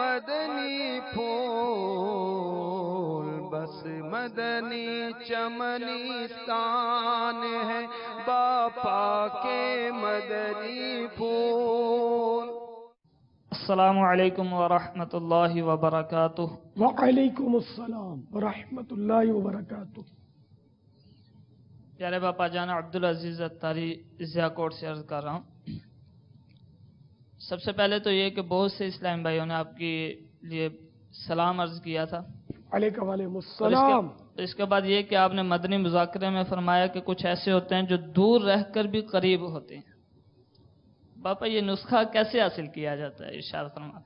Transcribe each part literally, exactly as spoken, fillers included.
مدنی پھول بس مدنی چمنستان ہے باپا کے مدنی پھول. السلام علیکم ورحمۃ اللہ وبرکاتہ. وعلیکم السلام ورحمۃ اللہ وبرکاتہ. پیارے باپا جان عبدالعزیز اتاری ضیا کوٹ سے عرض کر رہا ہوں. سب سے پہلے تو یہ کہ بہت سے اسلام بھائیوں نے آپ کے لیے سلام عرض کیا تھا. علیکم وعلیکم اور السلام. اس کے, اس کے بعد یہ کہ آپ نے مدنی مذاکرے میں فرمایا کہ کچھ ایسے ہوتے ہیں جو دور رہ کر بھی قریب ہوتے ہیں. باپا یہ نسخہ کیسے حاصل کیا جاتا ہے؟ ارشاد فرمائیں.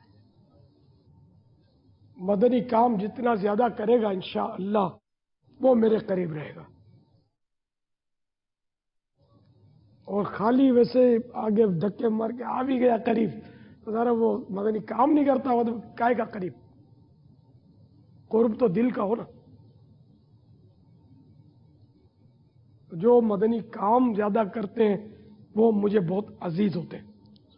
مدنی کام جتنا زیادہ کرے گا انشاءاللہ وہ میرے قریب رہے گا. اور خالی ویسے آگے دھکے مار کے آ بھی گیا قریب تو ذرا وہ مدنی کام نہیں کرتا وہ تو کائے کا قریب. قرب تو دل کا ہو نا. جو مدنی کام زیادہ کرتے ہیں وہ مجھے بہت عزیز ہوتے ہیں.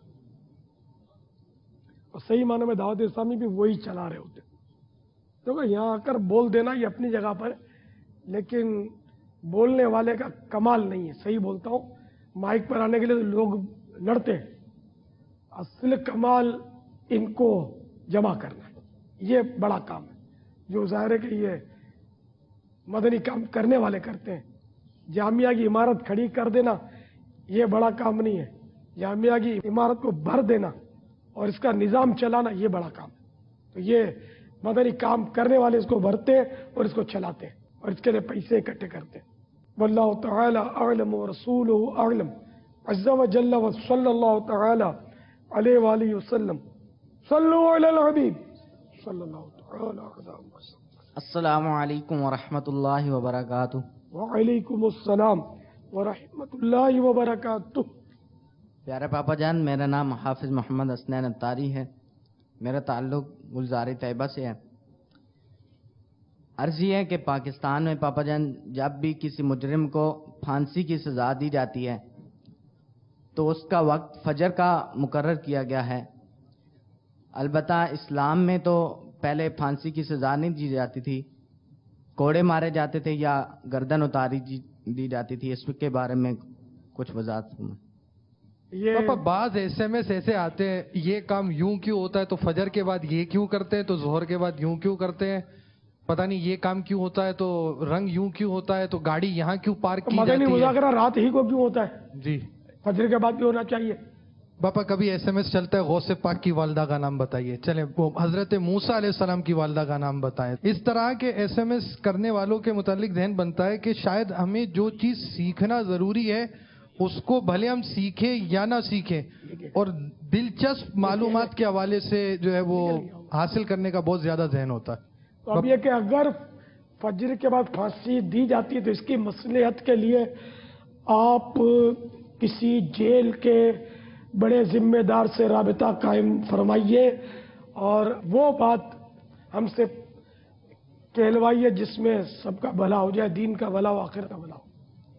اور صحیح معنی میں دعوت اسلامی بھی وہی چلا رہے ہوتے ہیں. کیونکہ یہاں آ کر بول دینا یہ اپنی جگہ پر لیکن بولنے والے کا کمال نہیں ہے. صحیح بولتا ہوں مائک پر آنے کے لیے لوگ لڑتے ہیں. اصل کمال ان کو جمع کرنا ہے. یہ بڑا کام ہے جو ظاہر ہے کہ یہ مدنی کام کرنے والے کرتے ہیں. جامعہ کی عمارت کھڑی کر دینا یہ بڑا کام نہیں ہے. جامعہ کی عمارت کو بھر دینا اور اس کا نظام چلانا یہ بڑا کام ہے. تو یہ مدنی کام کرنے والے اس کو بھرتے ہیں اور اس کو چلاتے ہیں اور اس کے لیے پیسے اکٹھے کرتے ہیں. واللہ تعالی اعلم ورسولہ اعلم عز وجل وصلی اللہ تعالی علیہ وآلہ وسلم. صلو علی الحبیب صلی اللہ تعالی علیہ وسلم. السلام علیکم ورحمۃ اللہ وبرکاتہ. وعلیکم السلام ورحمۃ اللہ وبرکاتہ. پیارے پاپا جان میرا نام حافظ محمد حسنین اتاری ہے. میرا تعلق گلزار طیبہ سے ہے. عرض یہ ہے کہ پاکستان میں پاپا جان جب بھی کسی مجرم کو پھانسی کی سزا دی جاتی ہے تو اس کا وقت فجر کا مقرر کیا گیا ہے. البتہ اسلام میں تو پہلے پھانسی کی سزا نہیں دی جاتی تھی, کوڑے مارے جاتے تھے یا گردن اتاری دی جاتی تھی. اس کے بارے میں کچھ وضاحت فرمائیں. پاپا بعض ایس ایم ایس ایسے آتے ہیں یہ کام یوں کیوں ہوتا ہے تو فجر کے بعد یہ کیوں کرتے ہیں تو ظہر کے بعد یوں کیوں کرتے ہیں, پتہ نہیں یہ کام کیوں ہوتا ہے تو رنگ یوں کیوں ہوتا ہے تو گاڑی یہاں کیوں پارک کی جاتی ہے. مدنی مذاکرہ رات ہی کو کیوں ہوتا ہے؟ جی فجر کے بعد بھی ہونا چاہیے. باپا کبھی ایس ایم ایس چلتا ہے غوث پاک کی والدہ کا نام بتائیے, چلیں وہ حضرت موسیٰ علیہ السلام کی والدہ کا نام بتائیں. اس طرح کے ایس ایم ایس کرنے والوں کے متعلق ذہن بنتا ہے کہ شاید ہمیں جو چیز سیکھنا ضروری ہے اس کو بھلے ہم سیکھیں یا نہ سیکھیں اور دلچسپ معلومات کے حوالے سے جو ہے وہ حاصل کرنے کا بہت زیادہ ذہن ہوتا ہے. تو اب یہ کہ اگر فجر کے بعد پھانسی دی جاتی ہے تو اس کی مصلحت کے لیے آپ کسی جیل کے بڑے ذمہ دار سے رابطہ قائم فرمائیے اور وہ بات ہم سے کہلوائیے جس میں سب کا بھلا ہو جائے, دین کا بھلا ہو آخرت کا بھلا ہو.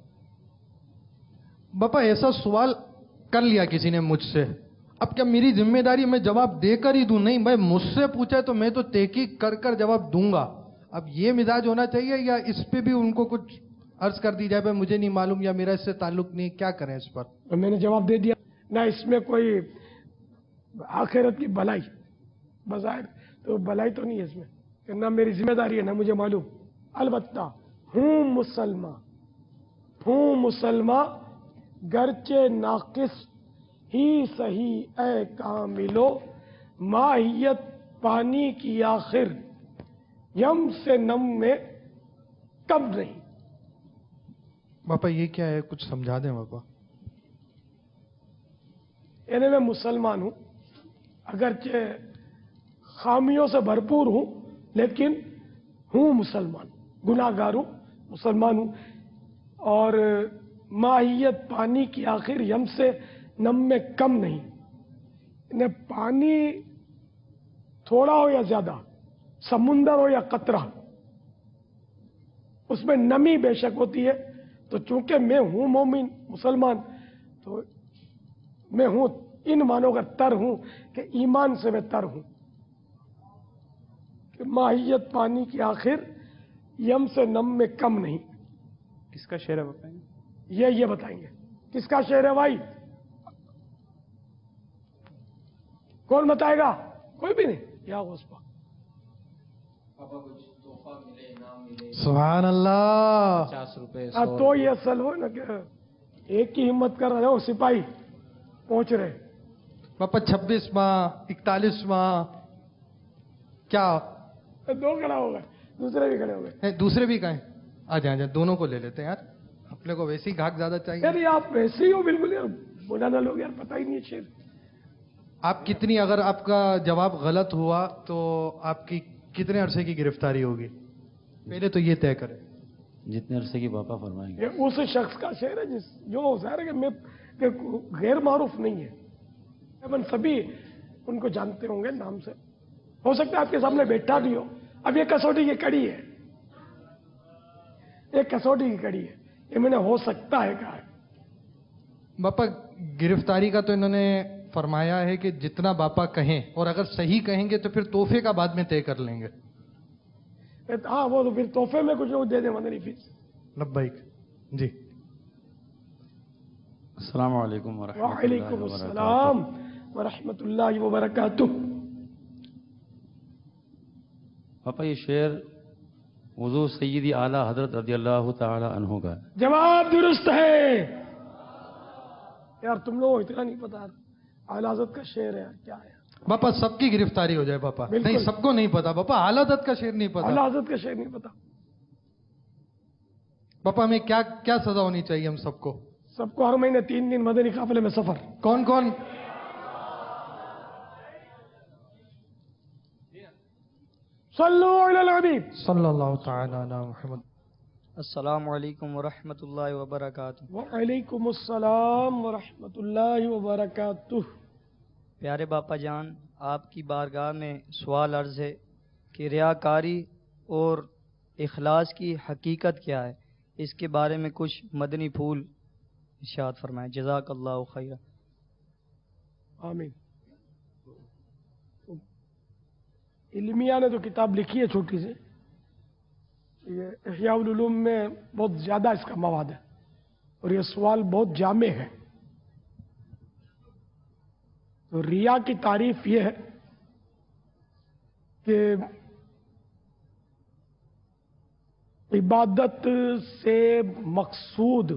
باپا ایسا سوال کر لیا کسی نے مجھ سے, اب کیا میری ذمہ داری میں جواب دے کر ہی دوں؟ نہیں, بھائی مجھ سے پوچھا تو میں تو تحقیق کر کر جواب دوں گا. اب یہ مزاج ہونا چاہیے یا اس پہ بھی ان کو کچھ عرض کر دی جائے بھائی مجھے نہیں معلوم یا میرا اس سے تعلق نہیں, کیا کریں اس پر؟ میں نے جواب دے دیا نہ اس میں کوئی آخرت کی بھلائی بظاہر تو بھلائی تو نہیں ہے اس میں کہ نہ میری ذمہ داری ہے نہ مجھے معلوم. البتہ ہوں مسلمان ہوں مسلمان گرچہ ناقص ہی صحیح اے کاملو ماہیت پانی کی آخر یم سے نم میں کم نہیں. باپا یہ کیا ہے, کچھ سمجھا دیں باپا. یعنی میں مسلمان ہوں اگرچہ خامیوں سے بھرپور ہوں لیکن ہوں مسلمان, گناہ گار ہوں, مسلمان ہوں. اور ماہیت پانی کی آخر یم سے نم میں کم نہیں. یعنی پانی تھوڑا ہو یا زیادہ, سمندر ہو یا قطرہ, اس میں نمی بے شک ہوتی ہے. تو چونکہ میں ہوں مومن مسلمان تو میں ہوں ان مانوں کا تر ہوں کہ ایمان سے میں تر ہوں. کہ ماہیت پانی کی آخر یم سے نم میں کم نہیں. کس کا شعر ہے بتائیں گے؟ یہ یہ بتائیں گے کس کا شعر ہے بھائی؟ کون بتائے گا؟ کوئی بھی نہیں. یا غوث پاک سبحان اللہ. پچاس روپے اب تو یہ اصل ہو نا کہ ایک کی ہمت کر رہے ہو سپاہی پہنچ رہے. باپا چھبیس ماہ اکتالیس ماہ کیا دو کھڑا ہو گئے, دوسرے بھی کھڑے ہو گئے. ہے دوسرے بھی کہیں آ جائیں جائیں دونوں کو لے لیتے ہیں یار, اپنے کو ویسی گھاک زیادہ چاہیے. یار یہ آپ ویسے ہی ہو بالکل یار, مولانا لوگ یار پتہ ہی نہیں ہے شعر. آپ کتنی, اگر آپ کا جواب غلط ہوا تو آپ کی کتنے عرصے کی گرفتاری ہوگی پہلے تو یہ طے کریں. جتنے عرصے کی باپا فرمائیں گے. یہ اس شخص کا شعر ہے جس جو ظاہر ہے کہ میں کہ غیر معروف نہیں ہے, اپن سبھی ان کو جانتے ہوں گے نام سے. ہو سکتا ہے آپ کے سامنے بیٹھا بھی ہو. اب یہ کسوٹی کی کڑی ہے, یہ کسوٹی کی کڑی ہے, یہ میں نے ہو سکتا ہے کہا ہے. باپا گرفتاری کا تو انہوں نے فرمایا ہے کہ جتنا باپا کہیں, اور اگر صحیح کہیں گے تو پھر تحفے کا بعد میں طے کر لیں گے. ہاں وہ تو پھر تحفے میں کچھ لوگ دے دیں مدنی فیس. لبیک جی. السلام علیکم ورحمۃ اللہ وعلیکم وبرکاتہ. السلام ورحمۃ اللہ وبرکاتہ. پاپا یہ شعر حضور سیدی اعلیٰ حضرت رضی اللہ تعالی عنہ کا ہے. جواب درست ہے. یار تم لوگوں کو اتنا نہیں پتا اعلیٰ حضرت کا شعر ہے کیا ہے. باپا سب کی گرفتاری ہو جائے باپا. بالکل. نہیں سب کو نہیں پتا باپا, اعلیٰ حضرت کا شعر نہیں پتا. اعلیٰ حضرت کا شعر نہیں پتا. باپا ہمیں کیا کیا سزا ہونی چاہیے ہم سب کو؟ سب کو ہر مہینے تین دن مدنی قافلے میں سفر. کون کون؟ صلو علی الحبیب صلی اللہ تعالی علی محمد. السلام علیکم ورحمۃ اللہ وبرکاتہ. وعلیکم السلام ورحمۃ اللہ وبرکاتہ. پیارے باپا جان, آپ کی بارگاہ میں سوال عرض ہے کہ ریاکاری اور اخلاص کی حقیقت کیا ہے, اس کے بارے میں کچھ مدنی پھول ارشاد فرمائیں. جزاک اللہ خیر. آمین. علمیہ نے تو کتاب لکھی ہے چھوٹی سی, یہ احیاء العلوم میں بہت زیادہ اس کا مواد ہے, اور یہ سوال بہت جامع ہے. تو ریا کی تعریف یہ ہے کہ عبادت سے مقصود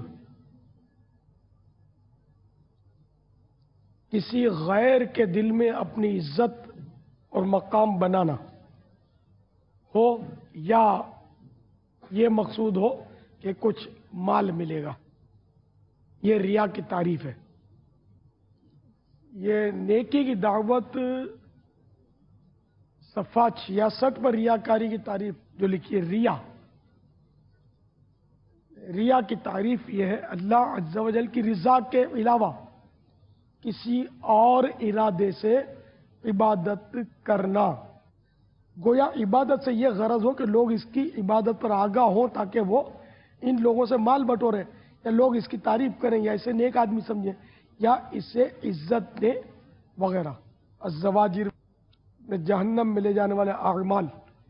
کسی غیر کے دل میں اپنی عزت اور مقام بنانا ہو, یا یہ مقصود ہو کہ کچھ مال ملے گا. یہ ریا کی تعریف ہے. یہ نیکی کی دعوت صفحہ چھیاسٹھ پر ریاکاری کی تعریف جو لکھی ہے, ریا ریا کی تعریف یہ ہے اللہ عز و جل کی رضا کے علاوہ کسی اور ارادے سے عبادت کرنا. گویا عبادت سے یہ غرض ہو کہ لوگ اس کی عبادت پر آگاہ ہوں تاکہ وہ ان لوگوں سے مال بٹوریں, یا لوگ اس کی تعریف کریں, یا اسے نیک آدمی سمجھیں, یا اسے عزت دیں وغیرہ. الزواجر میں جہنم میں لے جانے والے اعمال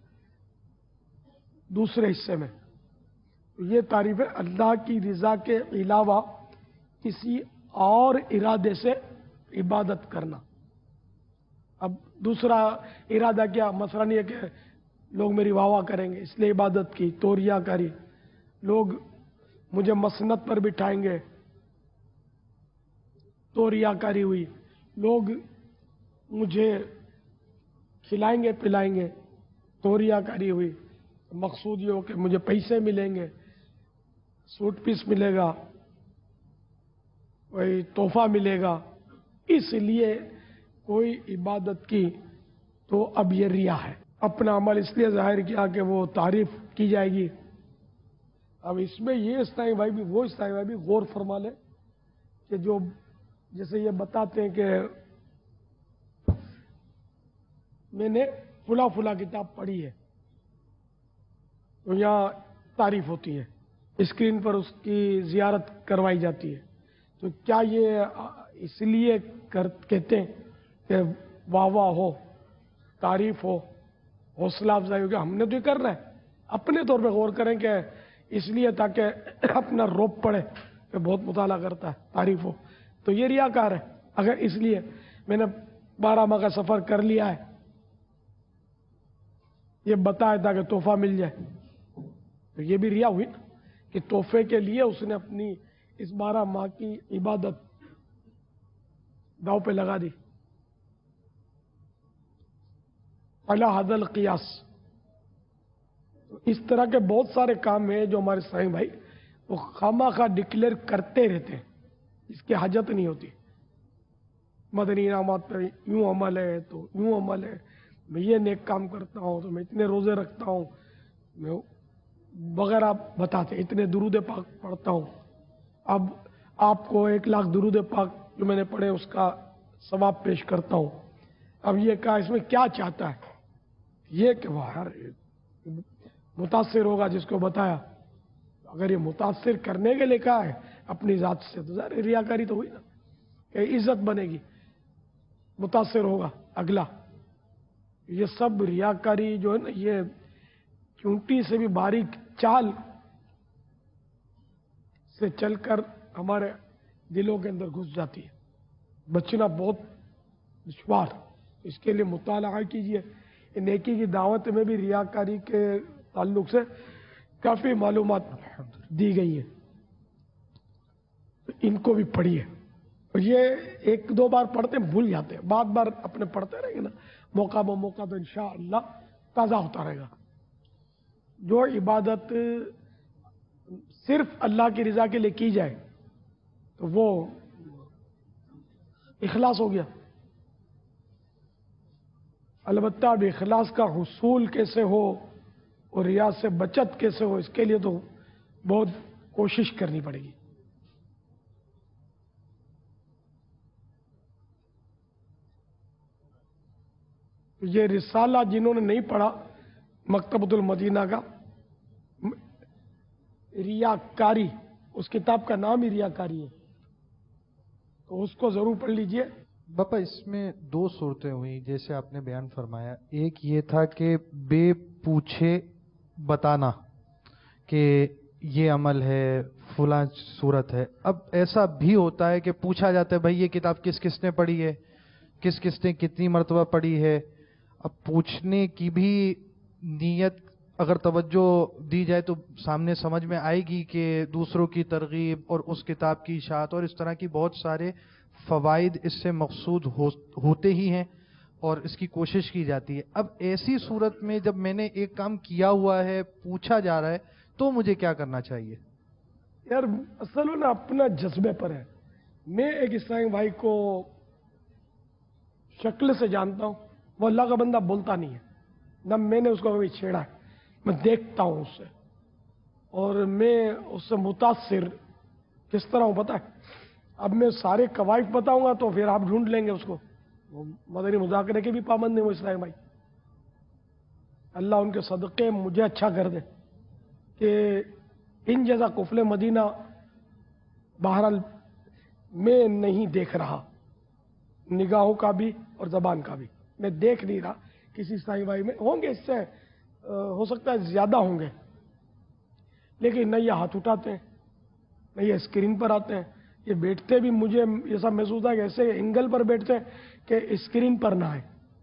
دوسرے حصے میں. یہ تعریف ہے اللہ کی رضا کے علاوہ کسی اور ارادے سے عبادت کرنا. اب دوسرا ارادہ کیا؟ مثلا یہ کہ لوگ میری واہ واہ کریں گے اس لیے عبادت کی, تو ریا کاری. لوگ مجھے مسند پر بٹھائیں گے تو ریا کاری ہوئی. لوگ مجھے کھلائیں گے پلائیں گے تو ریا کاری ہوئی. مقصود یہ ہو کہ مجھے پیسے ملیں گے, سوٹ پیس ملے گا, کوئی تحفہ ملے گا, اس لیے کوئی عبادت کی, تو اب یہ ریا ہے. اپنا عمل اس لیے ظاہر کیا کہ وہ تعریف کی جائے گی. اب اس میں یہ اسلامی بھائی بھی وہ اسلامی بھائی بھی غور فرما لیں کہ جو جیسے یہ بتاتے ہیں کہ میں نے فلا فلا کتاب پڑھی ہے, تو یہاں تعریف ہوتی ہے, اسکرین پر اس کی زیارت کروائی جاتی ہے. تو کیا یہ اس لیے کہتے ہیں کہ واہ واہ ہو, تعریف ہو, حوصلہ افزائی ہوگی، ہم نے تو یہ کرنا ہے، اپنے طور پہ غور کریں کہ اس لیے تاکہ اپنا روپ پڑے کہ بہت مطالعہ کرتا ہے، تعریف ہو، تو یہ ریاکار ہے۔ اگر اس لیے میں نے بارہ ماہ کا سفر کر لیا ہے، یہ بتایا تاکہ تحفہ مل جائے، تو یہ بھی ریا ہوئی نا کہ تحفے کے لیے اس نے اپنی اس بارہ ماہ کی عبادت داؤ پہ لگا دی۔ اعلی حد القیاس، اس طرح کے بہت سارے کام ہیں جو ہمارے سائیں بھائی وہ خواہ خواہ ڈکلیئر کرتے رہتے ہیں، اس کی حاجت نہیں ہوتی۔ مدنی انعامات پہ یوں عمل ہے تو یوں عمل ہے، میں یہ نیک کام کرتا ہوں تو میں اتنے روزے رکھتا ہوں، میں وغیرہ بتاتے، اتنے درود پاک پڑھتا ہوں، اب آپ کو ایک لاکھ درود پاک جو میں نے پڑھے اس کا ثواب پیش کرتا ہوں۔ اب یہ کہا اس میں کیا چاہتا ہے؟ یہ کہ وہ ہر متاثر ہوگا جس کو بتایا، اگر یہ متاثر کرنے کے لیے کہا ہے اپنی ذات سے تو ظاہر ریاکاری تو ہوئی نا، کہ عزت بنے گی، متاثر ہوگا اگلا۔ یہ سب ریاکاری جو ہے نا، یہ چونٹی سے بھی باریک چال سے چل کر ہمارے دلوں کے اندر گھس جاتی ہے، بچنا بہت دشوار۔ اس کے لیے مطالعہ کیجیے۔ نیکی کی دعوت میں بھی ریاکاری کے تعلق سے کافی معلومات دی گئی ہیں، ان کو بھی پڑھیے۔ اور یہ ایک دو بار پڑھتے ہیں بھول جاتے ہیں، بار بار اپنے پڑھتے رہیں گے نا، موقع بہ موقع تو انشاءاللہ تازہ ہوتا رہے گا۔ جو عبادت صرف اللہ کی رضا کے لیے کی جائے تو وہ اخلاص ہو گیا۔ البتہ اب اخلاص کا حصول کیسے ہو اور ریا سے بچت کیسے ہو، اس کے لیے تو بہت کوشش کرنی پڑے گی۔ یہ رسالہ جنہوں نے نہیں پڑھا مکتبۃ المدینہ کا، ریاکاری، اس کتاب کا نام ہی ریاکاری ہے، تو اس کو ضرور پڑھ لیجئے۔ باپا اس میں دو صورتیں ہوئیں جیسے آپ نے بیان فرمایا، ایک یہ تھا کہ بے پوچھے بتانا کہ یہ عمل ہے، فلاں صورت ہے۔ اب ایسا بھی ہوتا ہے کہ پوچھا جاتا ہے بھائی یہ کتاب کس کس نے پڑھی ہے، کس کس نے کتنی مرتبہ پڑھی ہے۔ اب پوچھنے کی بھی نیت اگر توجہ دی جائے تو سامنے سمجھ میں آئے گی کہ دوسروں کی ترغیب اور اس کتاب کی اشاعت اور اس طرح کی بہت سارے فوائد اس سے مقصود ہو ہوتے ہی ہیں اور اس کی کوشش کی جاتی ہے۔ اب ایسی صورت میں جب میں نے ایک کام کیا ہوا ہے، پوچھا جا رہا ہے، تو مجھے کیا کرنا چاہیے؟ یار اصل نا اپنا جذبے پر ہے۔ میں ایک اسلامی بھائی کو شکل سے جانتا ہوں، وہ اللہ کا بندہ بولتا نہیں ہے، نہ میں نے اس کو کبھی چھیڑا ہے، میں دیکھتا ہوں اس سے، اور میں اس سے متاثر کس طرح ہوں پتہ ہے؟ اب میں سارے قواعد بتاؤں گا تو پھر آپ ڈھونڈ لیں گے اس کو، وہ مدنی مذاکرے کے بھی پابند نہیں وہ اسلام بھائی۔ اللہ ان کے صدقے مجھے اچھا کر دے کہ ان جیسا قفل مدینہ بہرحال میں نہیں دیکھ رہا، نگاہوں کا بھی اور زبان کا بھی میں دیکھ نہیں رہا کسی اسلامی بھائی میں۔ ہوں گے اس سے ہو سکتا ہے زیادہ ہوں گے، لیکن نہ یہ ہاتھ اٹھاتے ہیں، نہ یہ اسکرین پر آتے ہیں، یہ بیٹھتے بھی مجھے ایسا محسوس ہے کہ ایسے اینگل پر بیٹھتے ہیں کہ اسکرین پر نہ آئے۔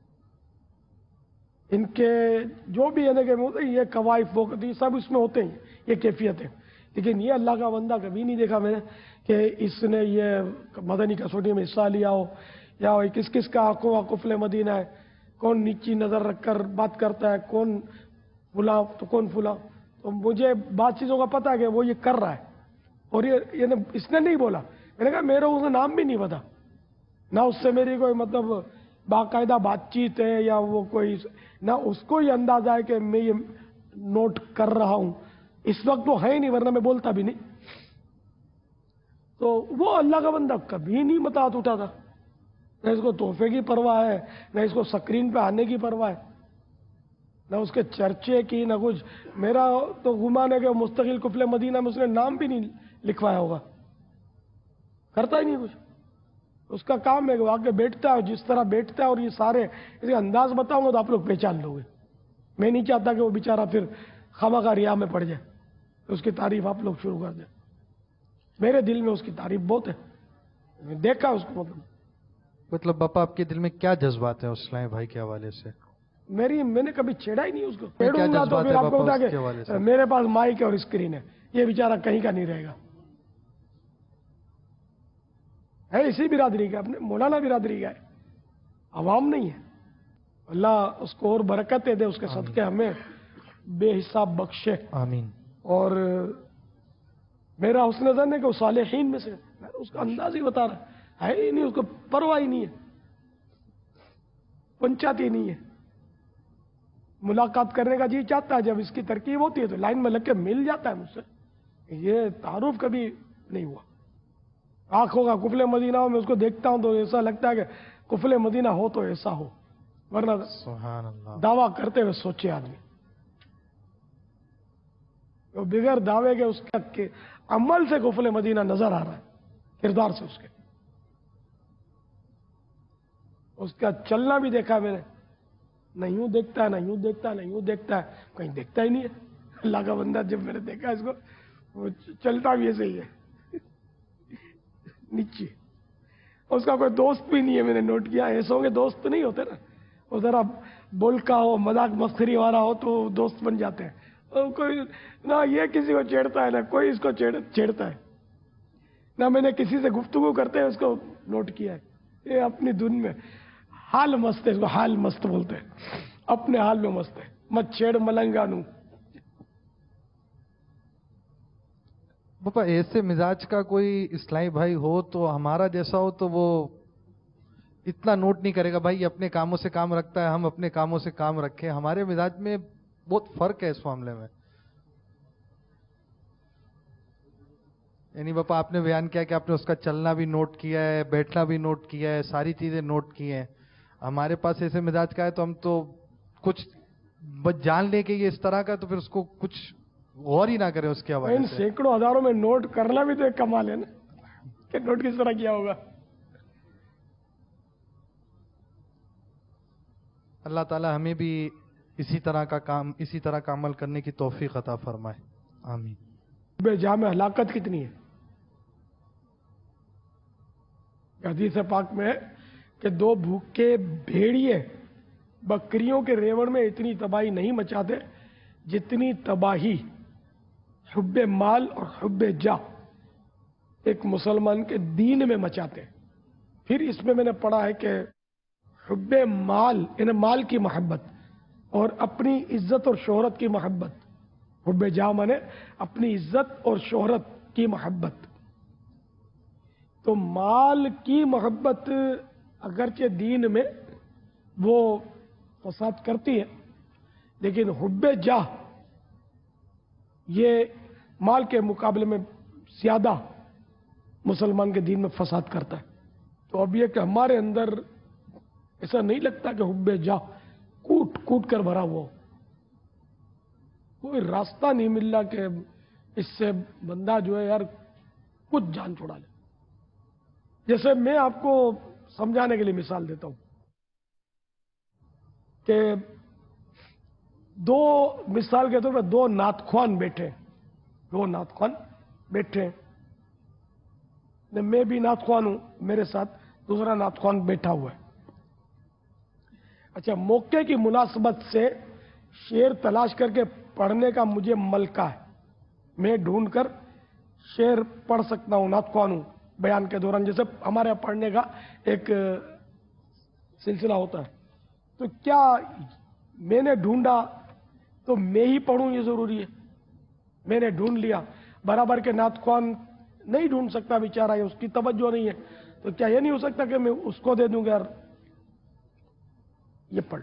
ان کے جو بھی ہے کہ یہ قوائف وقت یہ سب اس میں ہوتے ہیں، یہ کیفیت ہے، لیکن یہ اللہ کا بندہ کبھی نہیں دیکھا میں نے کہ اس نے یہ مدنی کسوٹی میں حصہ لیا ہو، یا کس کس کا آنکھوں کا قفل مدینہ ہے، کون نیچی نظر رکھ کر بات کرتا ہے، کون فلاں تو کون فلاں۔ تو مجھے بات چیزوں کا پتہ ہے کہ وہ یہ کر رہا ہے، اور یہ اس نے نہیں بولا، میں نے کہا میرے اس کا نام بھی نہیں پتا، نہ اس سے میری کوئی مطلب باقاعدہ بات چیت ہے، یا وہ کوئی نہ اس کو یہ اندازہ ہے کہ میں یہ نوٹ کر رہا ہوں، اس وقت وہ ہے ہی نہیں، ورنہ میں بولتا بھی نہیں۔ تو وہ اللہ کا بندہ کبھی نہیں متاحت اٹھا تھا، نہ اس کو تحفے کی پرواہ ہے، نہ اس کو سکرین پہ آنے کی پرواہ ہے، نہ اس کے چرچے کی، نہ کچھ۔ میرا تو گمان ہے کہ مستقل قفل مدینہ میں اس نے نام بھی نہیں لکھوایا ہوگا، کرتا ہی نہیں کچھ۔ اس کا کام ہے کہ وہ آ کے بیٹھتا ہے، جس طرح بیٹھتا ہے، اور یہ سارے اس کا انداز بتاؤں گا تو آپ لوگ پہچان لو گے میں نہیں چاہتا کہ وہ بیچارہ پھر خواہ ریا میں پڑ جائے، تو اس کی تعریف آپ لوگ شروع کر دیں. میرے دل میں اس کی تعریف بہت ہے، میں دیکھا اس کو. مطلب مطلب باپا آپ کے دل میں کیا جذبات ہیں اسلام بھائی کے حوالے سے؟ میری میں نے کبھی چھیڑا ہی نہیں اس کو. کیا چھیڑوں گا تو جذبات پھر ہے آپ کو باپا بتا اس کے حوالے کہ سے؟ میرے پاس مائک ہے اور اسکرین ہے، یہ بیچارہ کہیں کا نہیں رہے گا. ہے اسی برادری کا، اپنے مولانا برادری کا ہے، عوام نہیں ہے. اللہ اس کو اور برکتیں دے، اس کے صدقے ہمیں بے حساب بخشے. آمین. اور میرا حسن ظن ہے کہ وہ صالحین میں سے، میں اس کا انداز ہی بتا رہا ہے ہی نہیں، اس کو پرواہ ہی نہیں ہے، پنچات ہی نہیں ہے. ملاقات کرنے کا جی چاہتا ہے، جب اس کی ترکیب ہوتی ہے تو لائن میں لگ کے مل جاتا ہے مجھ سے. یہ تعارف کبھی نہیں ہوا. آنکھوں کا کفل مدینہ ہو، میں اس کو دیکھتا ہوں تو ایسا لگتا ہے کہ کفل مدینہ ہو تو ایسا ہو، ورنہ سبحان اللہ. دعویٰ کرتے ہوئے سوچے آدمی، وہ بغیر دعوے کے اس کا عمل سے کفل مدینہ نظر آ رہا ہے، کردار سے اس کے. اس کا چلنا بھی دیکھا میں نے، نہ یوں دیکھتا ہے، نہ یوں دیکھتا ہے، نہ یوں دیکھتا ہے، کہیں دیکھتا ہی نہیں ہے. اللہ کا بندہ جب میں نے دیکھا اس کو، وہ چلتا بھی ایسے ہی ہے نیچے. اس کا کوئی دوست بھی نہیں ہے، میں نے نوٹ کیا. ایسوں کے دوست نہیں ہوتے نا، وہ ذرا بولکا ہو، مذاق مسخری والا ہو تو دوست بن جاتے ہیں. اور کوئی نہ یہ کسی کو چھیڑتا ہے، نہ کوئی اس کو چھیڑتا ہے، نہ میں نے کسی سے گفتگو کرتے ہیں اس کو نوٹ کیا ہے. یہ اپنی دن میں حال مست ہے، اس کو حال مست بولتے ہیں، اپنے حال میں مست ہے. مت چھیڑ ملنگا نو. باپا ایسے مزاج کا کوئی اسلامی بھائی ہو تو ہمارا جیسا ہو تو وہ اتنا نوٹ نہیں کرے گا. بھائی اپنے کاموں سے کام رکھتا ہے، ہم اپنے کاموں سے کام رکھیں. ہمارے مزاج میں بہت فرق ہے اس معاملے میں. یعنی باپا آپ نے بیان کیا کہ آپ نے اس کا چلنا بھی نوٹ کیا ہے، بیٹھنا بھی نوٹ کیا ہے، ساری چیزیں نوٹ کی ہیں. ہمارے پاس ایسے مزاج کا ہے تو ہم تو کچھ بس جان لیں کہ یہ اس طرح کا، تو پھر اس کو کچھ غور ہی نہ کریں اس کے حوالے ان سے. سینکڑوں ہزاروں میں نوٹ کرنا بھی تو ایک کمال ہے نا، کہ نوٹ کس طرح کیا ہوگا. اللہ تعالی ہمیں بھی اسی طرح کا کام، اسی طرح کا عمل کرنے کی توفیق عطا فرمائے. آمین. بے جا میں ہلاکت کتنی ہے. حدیث پاک میں کہ دو بھوکے بھیڑیے بکریوں کے ریوڑ میں اتنی تباہی نہیں مچاتے جتنی تباہی حب مال اور حب جا ایک مسلمان کے دین میں مچاتے. پھر اس میں میں نے پڑھا ہے کہ حب مال یعنی مال کی محبت اور اپنی عزت اور شہرت کی محبت، حب جا مانے اپنی عزت اور شہرت کی محبت. تو مال کی محبت اگرچہ دین میں وہ فساد کرتی ہے، لیکن حب جاہ یہ مال کے مقابلے میں زیادہ مسلمان کے دین میں فساد کرتا ہے. تو اب یہ کہ ہمارے اندر ایسا نہیں لگتا کہ حب جاہ کوٹ کوٹ کر بھرا ہوا ہو. کوئی راستہ نہیں مل رہا کہ اس سے بندہ جو ہے یار کچھ جان چھوڑا لے. جیسے میں آپ کو سمجھانے کے لیے مثال دیتا ہوں کہ دو مثال کے طور پر دو نعت خوان بیٹھے دو نعت خوان بیٹھے میں بھی نعت خوان ہوں، میرے ساتھ دوسرا نعت خوان بیٹھا ہوا ہے. اچھا، موقع کی مناسبت سے شعر تلاش کر کے پڑھنے کا مجھے ملکہ ہے. میں ڈھونڈ کر شعر پڑھ سکتا ہوں، نعت خوان ہوں. بیان کے دوران جیسے ہمارے یہاں پڑھنے کا ایک سلسلہ ہوتا ہے، تو کیا میں نے ڈھونڈا تو میں ہی پڑھوں یہ ضروری ہے؟ میں نے ڈھونڈ لیا، برابر کے نعت خوان نہیں ڈھونڈ سکتا بیچارہ، ہے اس کی توجہ نہیں ہے، تو کیا یہ نہیں ہو سکتا کہ میں اس کو دے دوں گا یار یہ پڑھ؟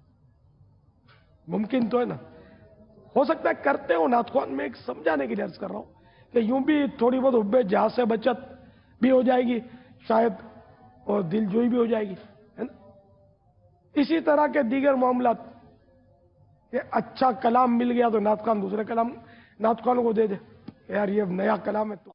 ممکن تو ہے نا. ہو سکتا ہے کرتے ہو نعت خوان. میں ایک سمجھانے کے لیے عرض کر رہا ہوں کہ یوں بھی تھوڑی بہت حب جہاں سے بچت بھی ہو جائے گی شاید، اور دل جوئی بھی ہو جائے گی، ہے نا. اسی طرح کے دیگر معاملات کہ اچھا کلام مل گیا تو نعت خوان دوسرے کلام نعت خوانوں کو دے دے یار یہ نیا کلام ہے. تو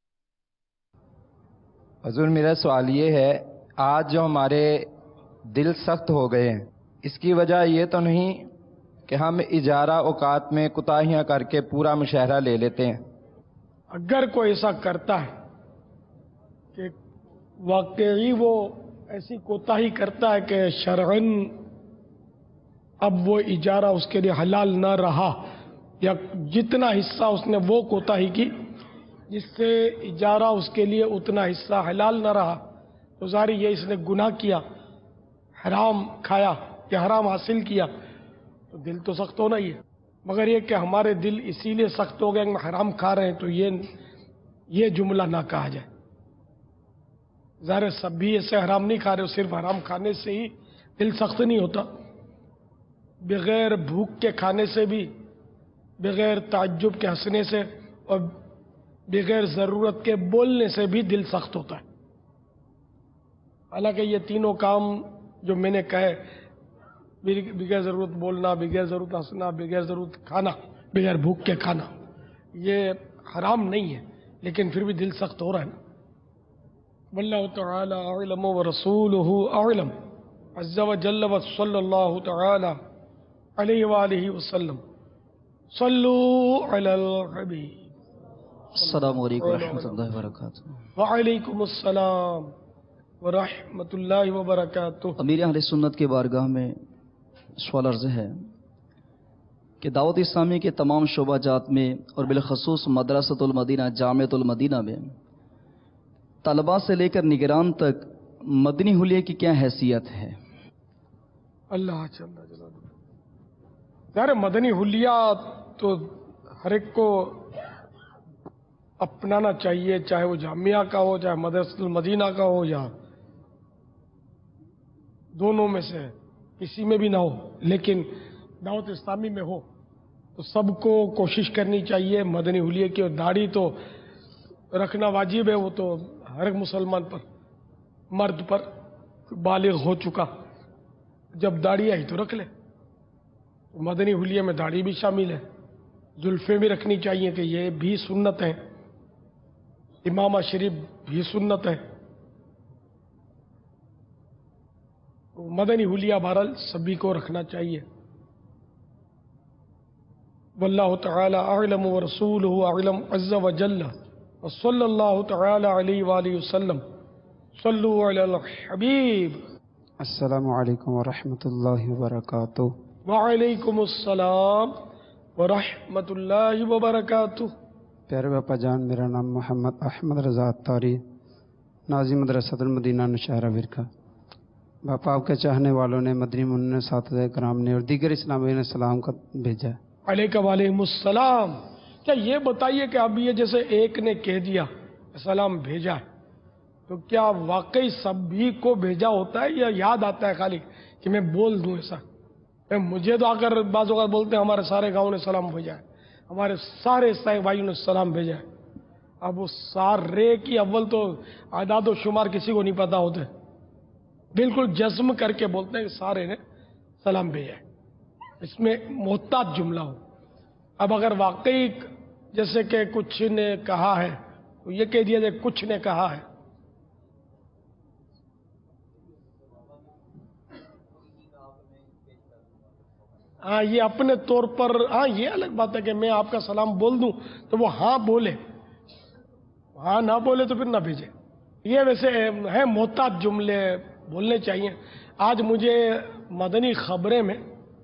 حضور میرا سوال یہ ہے، آج جو ہمارے دل سخت ہو گئے ہیں اس کی وجہ یہ تو نہیں کہ ہم اجارہ اوقات میں کوتاہیاں کر کے پورا مشاہرہ لے لیتے ہیں؟ اگر کوئی ایسا کرتا ہے کہ واقعی وہ ایسی کوتاہی کرتا ہے کہ شرعن اب وہ اجارہ اس کے لیے حلال نہ رہا، یا جتنا حصہ اس نے وہ کوتاہی کی جس سے اجارہ اس کے لیے اتنا حصہ حلال نہ رہا، تو ظاہر یہ اس نے گناہ کیا، حرام کھایا یا حرام حاصل کیا، تو دل تو سخت ہونا ہی ہے۔ مگر یہ کہ ہمارے دل اسی لیے سخت ہو گئے کہ حرام کھا رہے ہیں، تو یہ یہ جملہ نہ کہا جائے۔ ظاہر سب بھی ایسے حرام نہیں کھا رہے، صرف حرام کھانے سے ہی دل سخت نہیں ہوتا، بغیر بھوک کے کھانے سے بھی، بغیر تعجب کے ہنسنے سے، اور بغیر ضرورت کے بولنے سے بھی دل سخت ہوتا ہے۔ حالانکہ یہ تینوں کام جو میں نے کہے، بغیر ضرورت بولنا، بغیر ضرورت ہنسنا، بغیر ضرورت کھانا، بغیر بھوک کے کھانا، یہ حرام نہیں ہے، لیکن پھر بھی دل سخت ہو رہا ہے نا۔ واللہ تعالی اعلم ورسولہ اعلم عز وجل وصلی اللہ تعالی علیہ وآلہ وسلم۔ صلو علی الحبیب۔ السلام علیکم ورحمۃ اللہ وبرکاتہ۔ وعلیکم السلام ورحمۃ اللہ وبرکاتہ۔ امیر اہل سنت کے بارگاہ میں سوال عرض ہے کہ دعوت اسلامی کے تمام شعبہ جات میں اور بالخصوص مدرسۃ المدینہ جامعۃ المدینہ میں طلباء سے لے کر نگران تک مدنی حلیے کی کیا حیثیت ہے؟ اللہ جل جلالہ۔ ظاہر مدنی حلیہ تو ہر ایک کو اپنانا چاہیے، چاہے وہ جامعہ کا ہو، چاہے مدرسۃ المدینہ کا ہو، یا دونوں میں سے کسی میں بھی نہ ہو، لیکن دعوت اسلامی میں ہو تو سب کو کوشش کرنی چاہیے مدنی حلیے کی۔ اور داڑھی تو رکھنا واجب ہے، وہ تو ہر ایک مسلمان پر، مرد پر بالغ ہو چکا جب داڑھی آئی تو رکھ لے۔ مدنی حلیے میں داڑھی بھی شامل ہے، زلفیں بھی رکھنی چاہیے کہ یہ بھی سنت ہے، امامہ شریف بھی سنت ہے۔ مدنی حلیہ بہرحال سبھی کو رکھنا چاہیے۔ واللہ تعالی اعلم ورسولہ اعلم عز وجل وصلی اللہ تعالی علیہ وآلہ وسلم۔ صلو علی الحبیب۔ السلام علیکم ورحمۃ اللہ وبرکاتہ۔ وعلیکم السلام ورحمۃ اللہ وبرکاتہ۔ پیارے باپا جان، میرا نام محمد احمد رضا اتاری، ناظم مدرسۃ المدینہ نوشہرہ ورکا۔ باپا، آپ کے چاہنے والوں نے، مدنی منع اساتذہ کرام نے اور دیگر اسلامیوں نے سلام کا بھیجا ہے۔ علیکم وعلیکم السلام۔ کیا یہ بتائیے کہ اب یہ جیسے ایک نے کہہ دیا سلام بھیجا ہے، تو کیا واقعی سبھی کو بھیجا ہوتا ہے یا یاد آتا ہے خالی کہ میں بول دوں ایسا؟ مجھے تو آ کر بعض اوقات بولتے ہیں ہمارے سارے گاؤں نے سلام بھیجا ہے، ہمارے سارے عیسائی بھائیوں نے سلام بھیجا ہے۔ اب وہ سارے کی اول تو اعداد و شمار کسی کو نہیں پتا ہوتے، بالکل جزم کر کے بولتے ہیں کہ سارے نے سلام بھیجا ہے، اس میں محتاط جملہ ہو۔ اب اگر واقعی جیسے کہ کچھ نے کہا ہے تو یہ کہہ دیا جائے کچھ نے کہا ہے۔ ہاں یہ اپنے طور پر، ہاں یہ الگ بات ہے کہ میں آپ کا سلام بول دوں تو وہ ہاں بولے، ہاں نہ بولے تو پھر نہ بھیجے۔ یہ ویسے ہے محتاط جملے بولنے چاہیے۔ آج مجھے مدنی خبریں میں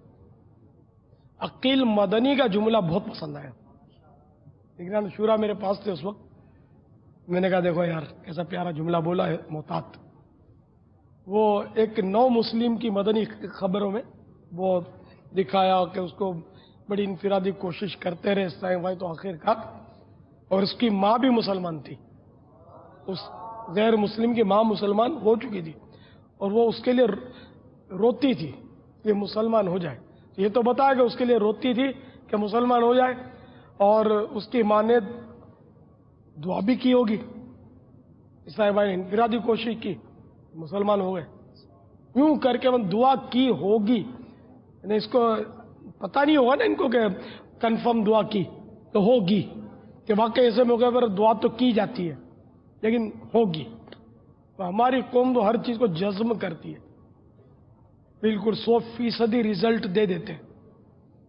عقیل مدنی کا جملہ بہت پسند آیا۔ نگران شورا میرے پاس تھے اس وقت، میں نے کہا دیکھو یار کیسا پیارا جملہ بولا ہے محتاط۔ وہ ایک نو مسلم کی مدنی خبروں میں وہ دکھایا کہ اس کو بڑی انفرادی کوشش کرتے رہے سائیں بھائی، تو آخر کار، اور اس کی ماں بھی مسلمان تھی، اس غیر مسلم کی ماں مسلمان ہو چکی تھی، اور وہ اس کے لیے روتی تھی کہ مسلمان ہو جائے۔ یہ تو بتایا کہ اس کے لیے روتی تھی کہ مسلمان ہو جائے، اور اس کی ماں نے دعا بھی کی ہوگی، عیسائی بھائی نے انفرادی کوشش کی، مسلمان ہو گئے، یوں کر کے دعا کی ہوگی، یعنی اس کو پتہ نہیں ہوگا نا ان کو کہ کنفرم دعا کی تو ہوگی، کہ واقعی ایسے موقع پر دعا تو کی جاتی ہے لیکن ہوگی۔ تو ہماری قوم تو ہر چیز کو جزم کرتی ہے، بالکل سو فیصدی ریزلٹ دے دیتے ہیں،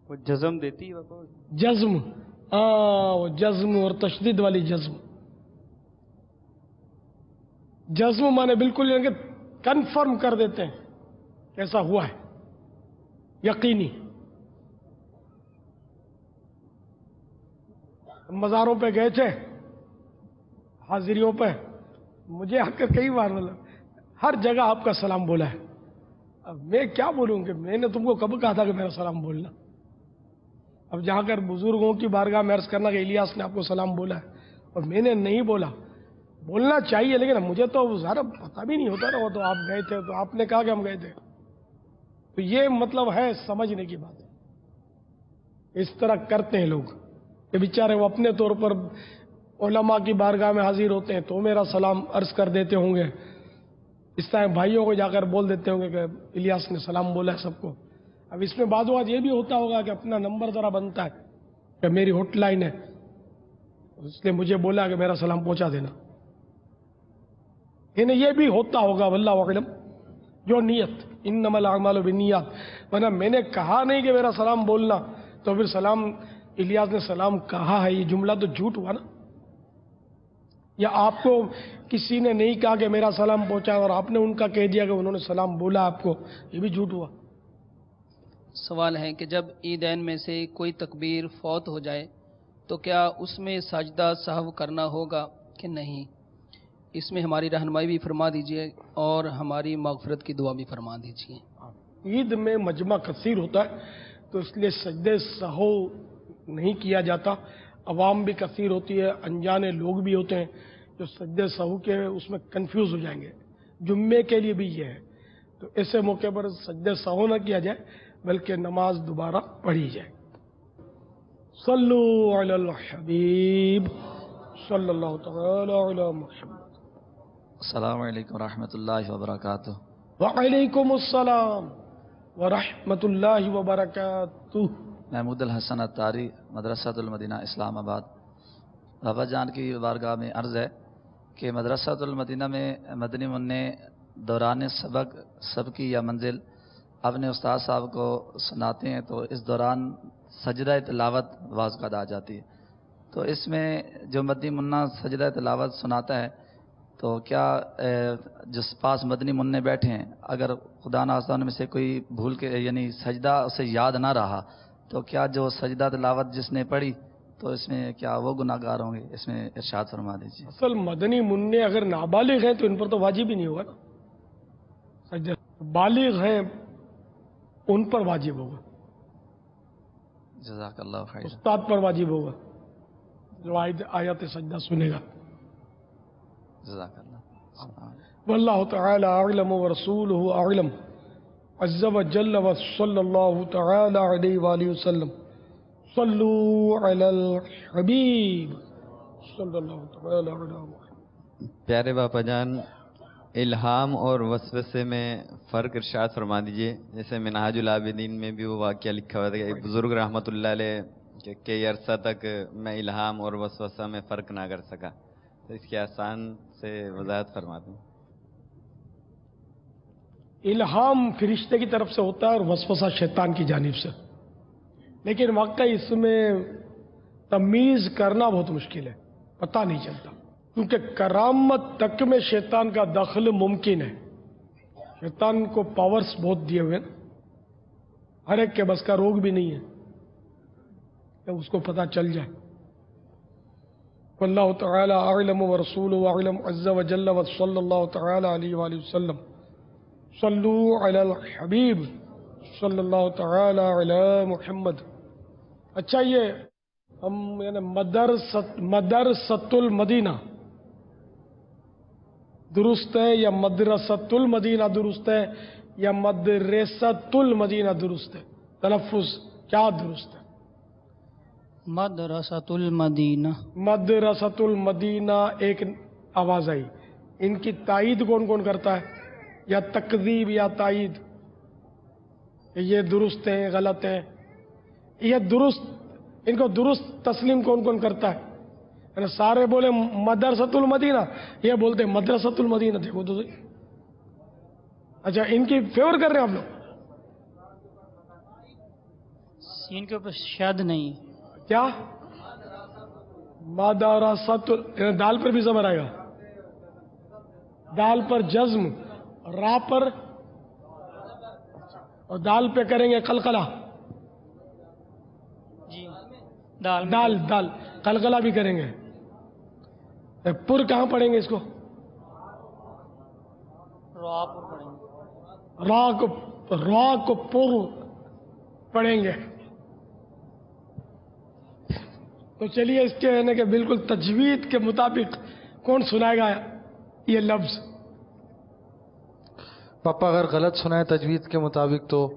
وہ جزم دیتی ہے باپا؟ جزم، ہاں وہ جزم اور تشدید والی جزم. جزم مانے بالکل یہ کہ کنفرم کر دیتے ہیں ایسا ہوا ہے، یقینی. مزاروں پہ گئے تھے، حاضریوں پہ، مجھے آ کر کئی بار بولا ہر جگہ آپ کا سلام بولا ہے. اب میں کیا بولوں کہ میں نے تم کو کب کہا تھا کہ میرا سلام بولنا. اب جہاں کر بزرگوں کی بارگاہ میں عرض کرنا کہ الیاس نے آپ کو سلام بولا ہے اور میں نے نہیں بولا. بولنا چاہیے لیکن مجھے تو ذرا پتہ بھی نہیں ہوتا نا. وہ تو آپ گئے تھے تو آپ نے کہا کہ ہم گئے تھے. تو یہ مطلب ہے سمجھنے کی بات ہے. اس طرح کرتے ہیں لوگ کہ بیچارے وہ اپنے طور پر علماء کی بارگاہ میں حاضر ہوتے ہیں تو میرا سلام عرض کر دیتے ہوں گے. اس طرح بھائیوں کو جا کر بول دیتے ہوں گے کہ الیاس نے سلام بولا ہے سب کو. اب اس میں بعض اوقات یہ بھی ہوتا ہوگا کہ اپنا نمبر ذرا بنتا ہے کہ میری ہوٹ لائن ہے، اس نے مجھے بولا کہ میرا سلام پہنچا دینا. انہیں یہ بھی ہوتا ہوگا واللہ اعلم. جو نیت، انما الاعمال بالنیات. ورنہ میں نے کہا نہیں کہ میرا سلام بولنا تو پھر سلام الیاس نے سلام کہا ہے، یہ جملہ تو جھوٹ ہوا نا. یا آپ کو کسی نے نہیں کہا کہ میرا سلام پہنچا اور آپ نے ان کا کہہ دیا کہ انہوں نے سلام بولا آپ کو، یہ بھی جھوٹ ہوا. سوال ہے کہ جب عیدین میں سے کوئی تکبیر فوت ہو جائے تو کیا اس میں سجدہ سہو کرنا ہوگا کہ نہیں؟ اس میں ہماری رہنمائی بھی فرما دیجیے اور ہماری مغفرت کی دعا بھی فرما دیجیے. عید میں مجمع کثیر ہوتا ہے تو اس لیے سجدے سہو نہیں کیا جاتا. عوام بھی کثیر ہوتی ہے، انجانے لوگ بھی ہوتے ہیں جو سجدے سہو کے اس میں کنفیوز ہو جائیں گے. جمعے کے لیے بھی یہ ہے تو ایسے موقع پر سجدے سہو نہ کیا جائے بلکہ نماز دوبارہ پڑھی جائے. صلو علی الحبیب صلی اللہ تعالی علی محمد. السلام علیکم ورحمۃ اللہ وبرکاتہ. وعلیکم السلام ورحمۃ اللہ وبرکاتہ. محمود الحسن اتاری، مدرسۃ المدینہ اسلام آباد. بابا جان کی بارگاہ میں عرض ہے کہ مدرسۃ المدینہ میں مدنی منع دوران سبق سبقی یا منزل اپنے استاد صاحب کو سناتے ہیں تو اس دوران سجدہ تلاوت بعض اوقات آ جاتی ہے. تو اس میں جو مدنی منع سجدہ تلاوت سناتا ہے تو کیا جس پاس مدنی منع بیٹھے ہیں اگر خدا نخواستہ میں سے کوئی بھول کے یعنی سجدہ اسے یاد نہ رہا تو کیا جو سجدہ تلاوت جس نے پڑھی تو اس میں کیا وہ گناہ گار ہوں گے؟ اس میں ارشاد فرما دیجیے. اصل مدنی منع اگر نابالغ ہیں تو ان پر تو واجب ہی نہیں ہوگا نا سجدہ. بالغ ہیں ان پر واجب ہوگا. جزاک اللہ خیر. استاد پر واجب ہوگا جو آیات سجدہ سنے گا. جزاک اللہ. واللہ تعالی اعلم ورسولہ اعلم عز وجل وصلی اللہ تعالی علیہ وآلہ وسلم. صلو علی الحبیب صلی اللہ تعالی علی محمد. پیارے باپا جان، الہام اور وسوسے میں فرق ارشاد فرما دیجئے. جیسے منہاج العابدین میں بھی وہ واقعہ لکھا ہوا تھا کہ ایک بزرگ رحمۃ اللہ علیہ کہ کئی عرصہ تک میں الہام اور وسوسہ میں فرق نہ کر سکا. تو اس کی آسان سے وضاحت فرما دوں. الہام فرشتے کی طرف سے ہوتا ہے اور وسوسہ شیطان کی جانب سے. لیکن واقعی اس میں تمیز کرنا بہت مشکل ہے، پتہ نہیں چلتا کیونکہ کرامت تک میں شیطان کا دخل ممکن ہے. شیطان کو پاورز بہت دیے ہوئے نا، ہر ایک کے بس کا روگ بھی نہیں ہے کہ اس کو پتہ چل جائے. واللہ تعالی اعلم ورسولہ اعلم عز وجل وصلی اللہ تعالی علیہ وآلہ وسلم. صلو علی الحبیب صلی اللہ تعالی علی محمد. اچھا یہ ہم یعنی مدرسۃ مدرسۃ المدینہ درست ہے یا مدرسۃ المدینہ درست ہے یا مدرسۃ المدینہ درست ہے؟ تلفظ کیا درست ہے؟ مدرسۃ المدینہ. مدرسۃ المدینہ ایک آواز آئی. ان کی تائید کون کون کرتا ہے؟ یا تکذیب یا تائید؟ یہ درست ہیں غلط ہیں؟ یہ درست، ان کو درست تسلیم کون کون کرتا ہے؟ یعنی سارے بولے مدرسۃ المدینہ، یہ بولتے ہیں مدرسۃ المدینہ. دیکھو تو صحیح. اچھا ان کی فیور کر رہے ہیں آپ لوگ؟ سین کے اوپر شد نہیں. کیا مادراست دال پر بھی زبر آئے گا, دال پر جزم, را پر اور دال پہ کریں گے قلقلہ. جی دال دال دال قلقلہ بھی کریں گے. پر کہاں پڑھیں گے اس کو؟ را پر پڑھیں گے. را کو را کو پر پڑھیں گے. تو چلیے اس کے یعنی کہ بالکل تجوید کے مطابق کون سنائے گا یہ لفظ؟ پاپا اگر غلط سنا ہے تجوید کے مطابق تو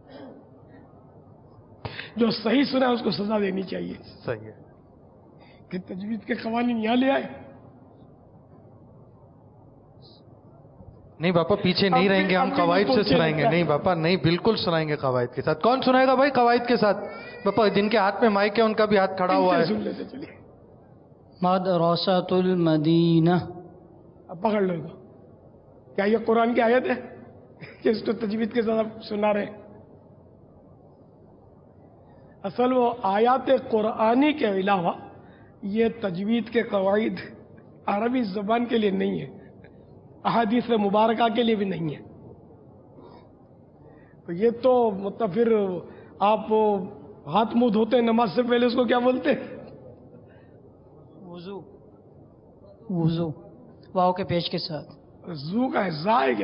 جو صحیح سنا ہے اس کو سزا دینی چاہیے. صحیح ہے کہ تجوید کے قوانین یہاں لے آئے. نہیں باپا پیچھے نہیں رہیں گے, ہم قواعد سے سنائیں گے. نہیں باپا نہیں, بالکل سنائیں گے قواعد کے ساتھ. کون سنائے گا بھائی قواعد کے ساتھ؟ باپا جن کے ہاتھ میں مائک ہے ان کا بھی ہاتھ کھڑا ہوا ہے. مدرسۃ المدینہ. اب پکڑ لو گا. کیا یہ قرآن کی آیت ہے کہ اس کو تجوید کے ساتھ سنا رہے ہیں؟ اصل وہ آیات قرآنی کے علاوہ یہ تجوید کے قواعد عربی زبان کے لیے نہیں ہے, احادیث مبارکہ کے لیے بھی نہیں ہے. تو یہ تو مطلب پھر آپ ہاتھ منہ دھوتے ہیں نماز سے پہلے اس کو کیا بولتے ہیں؟ وضو. وضو واو کے پیش کے ساتھ. زو کا ہے, زا ہے کیا؟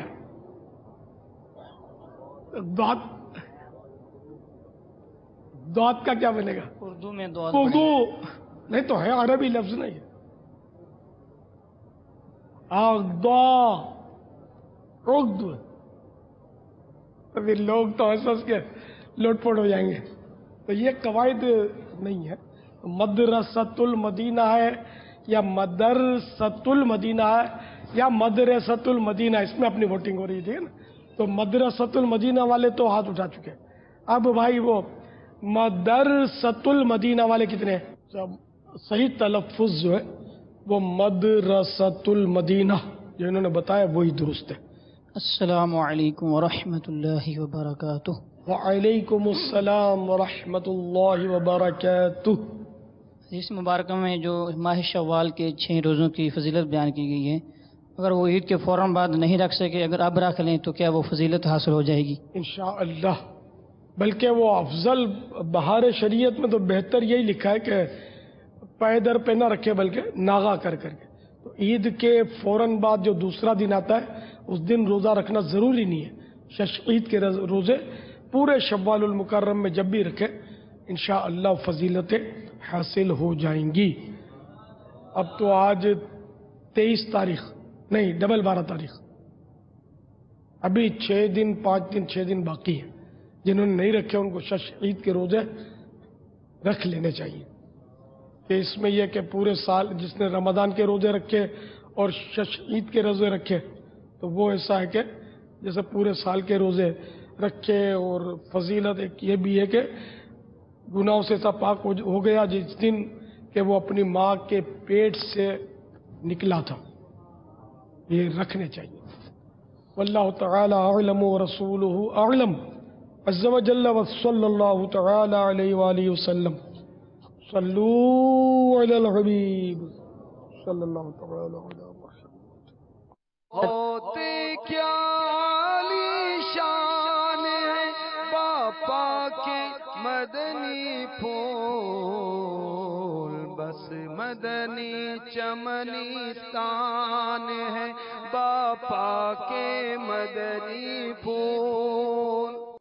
دعات دعات کا کیا بنے گا اردو میں؟ دعات اردو نہیں تو ہے, عربی لفظ نہیں ہے. اغدا اردو. تو پھر لوگ تو ہنس ہنس کے لوٹ پوٹ ہو جائیں گے. تو یہ قواعد نہیں ہے. مدرسۃ المدینہ ہے یا مدرسۃ المدینہ ہے یا مدرسۃ المدینہ, اس میں اپنی ووٹنگ ہو رہی تھی نا. تو مدرسۃ المدینہ والے تو ہاتھ اٹھا چکے. اب بھائی وہ مدرسۃ المدینہ والے کتنے ہیں؟ صحیح تلفظ جو ہے وہ مدرسۃ المدینہ جو انہوں نے بتایا وہی درست ہے. السلام علیکم ورحمۃ اللہ وبرکاتہ. وعلیکم السلام ورحمۃ اللہ وبرکاتہ. اس مبارکہ میں جو ماہ شوال کے چھ روزوں کی فضیلت بیان کی گئی ہے, اگر وہ عید کے فوراً بعد نہیں رکھ سکے, اگر اب رکھ لیں تو کیا وہ فضیلت حاصل ہو جائے گی؟ انشاءاللہ. بلکہ وہ افضل بہار شریعت میں تو بہتر یہی لکھا ہے کہ پے در پہ نہ رکھے بلکہ ناغا کر کر کے. تو عید کے فوراً بعد جو دوسرا دن آتا ہے اس دن روزہ رکھنا ضروری نہیں ہے. شش عید کے روزے پورے شوال المکرم میں جب بھی رکھے انشاءاللہ فضیلتیں حاصل ہو جائیں گی. اب تو آج تیئیس تاریخ نہیں ڈبل بارہ تاریخ, ابھی چھ دن پانچ دن چھ دن باقی ہیں. جنہوں نے نہیں رکھے ان کو شش عید کے روزے رکھ لینے چاہیے. کہ اس میں یہ کہ پورے سال جس نے رمضان کے روزے رکھے اور شش عید کے روزے رکھے تو وہ ایسا ہے کہ جیسے پورے سال کے روزے رکھے. اور فضیلت ایک یہ بھی ہے کہ گناہوں سے سب پاک ہو گیا جس دن کہ وہ اپنی ماں کے پیٹ سے نکلا تھا. یہ رکھنے چاہیے. واللہ تعالی اعلم ورسولہ اعلم عز وجل وصلی اللہ تعالی علیہ وآلہ وسلم. صلو علی الحبیب صلی اللہ تعالی علیہ وسلم. ہوتے کیا عالی شان ہے باپا کے مدنی پھول, بس مدنی چمنستان ہے باپا کے مدنی پھول.